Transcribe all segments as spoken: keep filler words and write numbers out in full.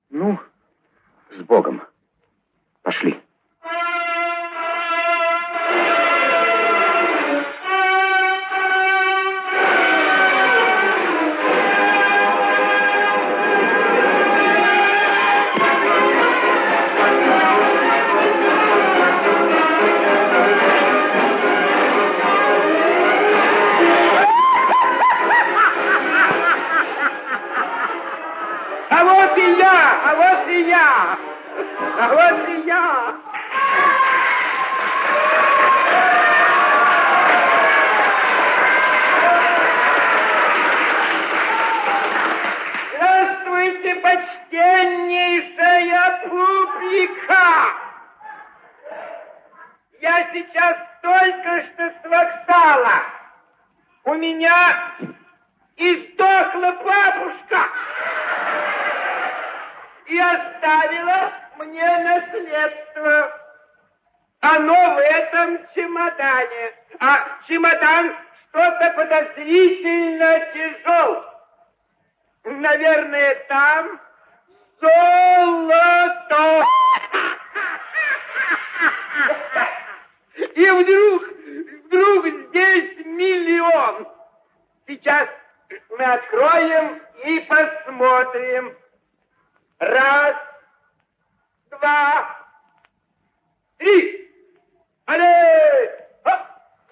Ну, с Богом. Пошли. А вот и я. Здравствуйте, почтеннейшая публика. Я сейчас только что с вокзала. У меня издохла бабушка и оставила мне наследство. Оно в этом чемодане. А чемодан что-то подозрительно тяжел. Наверное, там золото. И вдруг, вдруг здесь миллион. Сейчас мы откроем и посмотрим. Раз, два, три. Алле! Хоп!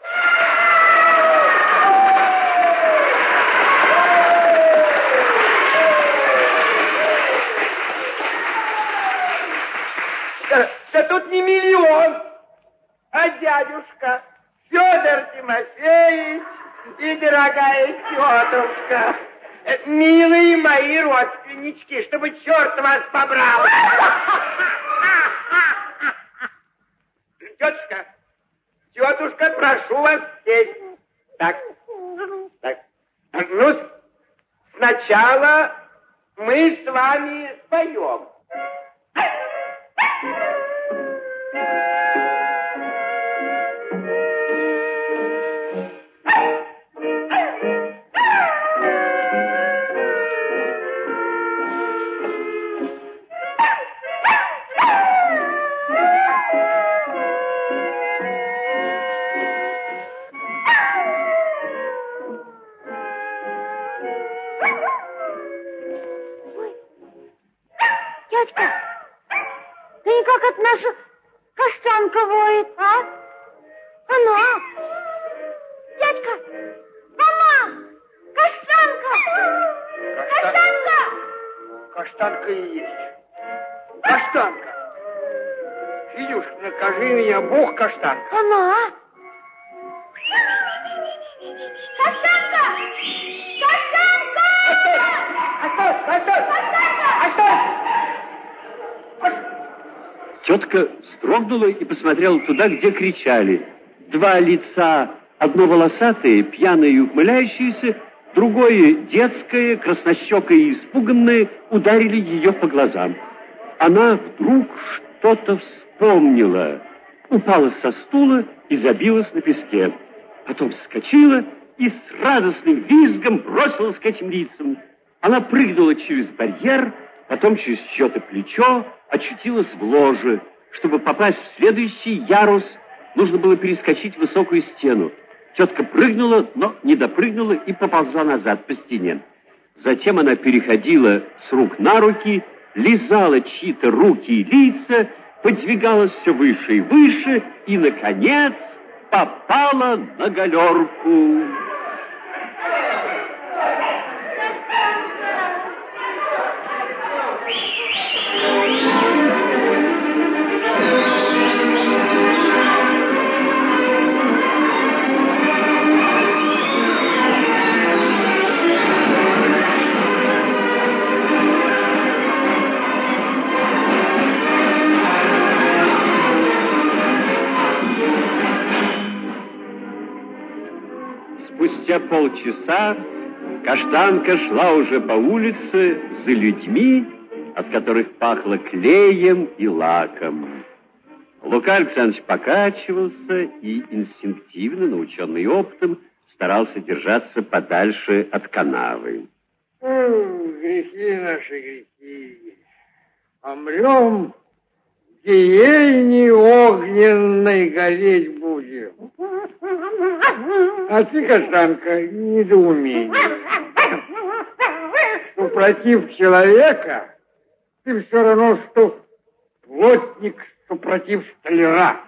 Да, да тут не миллион, а дядюшка Федор Тимофеевич и дорогая тетушка. Милые мои родственнички, чтобы черт вас побрал. Тетушка, тетушка, прошу вас сесть. Так, так. Ну, сначала мы с вами споем. Как это наша каштанка воет, а? Она! Дядька! Мама! Каштанка! Каштанка! Каштанка и есть. Каштанка! Федюш, накажи меня, Бог, каштанка. Она! Каштанка! Каштанка! Оставь! Оставь! Оставь! Тетка вздрогнула и посмотрела туда, где кричали. Два лица, одно волосатое, пьяное и ухмыляющееся, другое детское, краснощекое и испуганное, ударили ее по глазам. Она вдруг что-то вспомнила, упала со стула и забилась на песке. Потом вскочила и с радостным визгом бросилась к этим лицам. Она прыгнула через барьер, потом через чье-то плечо, очутилась в ложе. Чтобы попасть в следующий ярус, нужно было перескочить высокую стену. Тетка прыгнула, но не допрыгнула и поползла назад по стене. Затем она переходила с рук на руки, лизала чьи-то руки и лица, подвигалась все выше и выше и, наконец, попала на галерку. Спустя полчаса Каштанка шла уже по улице за людьми, от которых пахло клеем и лаком. Лука Александрович покачивался и инстинктивно, наученный опытом, старался держаться подальше от канавы. О, грехи наши, грехи. Помрем, гиене огненной гореть будем. А ты, Каштанка, недоумение. Супротив человека, ты все равно, что плотник супротив столяра.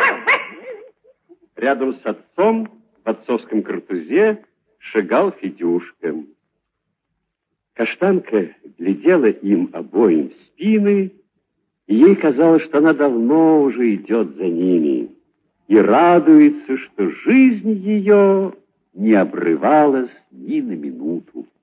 Рядом с отцом в отцовском картузе шагал Федюшка. Каштанка глядела им обоим в спины, и ей казалось, что она давно уже идет за ними и радуется, что жизнь ее не обрывалась ни на минуту.